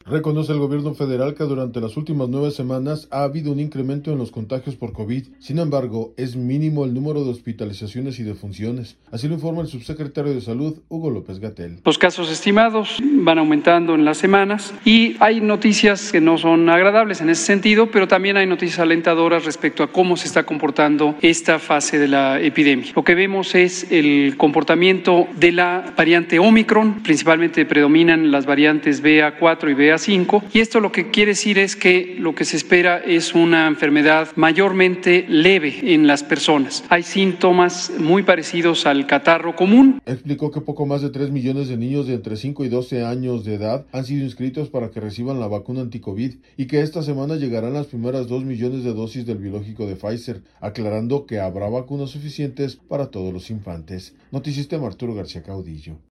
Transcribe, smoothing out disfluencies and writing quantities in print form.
Reconoce el gobierno federal que durante las últimas 9 semanas ha habido un incremento en los contagios por COVID. Sin embargo, es mínimo el número de hospitalizaciones y defunciones. Así lo informa el subsecretario de Salud, Hugo López-Gatell. Los casos estimados van aumentando en las semanas y hay noticias que no son agradables en ese sentido, pero también hay noticias alentadoras respecto a cómo se está comportando esta fase de la epidemia. Lo que vemos es el comportamiento de la variante Omicron, principalmente predominan las variantes BA4 y BA5, y esto lo que quiere decir es que lo que se espera es una enfermedad mayormente leve en las personas. Hay síntomas muy parecidos al catarro común. Explicó que poco más de 3 millones de niños de entre 5 y 12 años de edad han sido inscritos para que reciban la vacuna anti-COVID y que esta semana llegarán las primeras 2 millones de dosis del biológico de Pfizer, aclarando que habrá vacunas suficientes para todos los infantes. Notisistema, Arturo García Caudillo.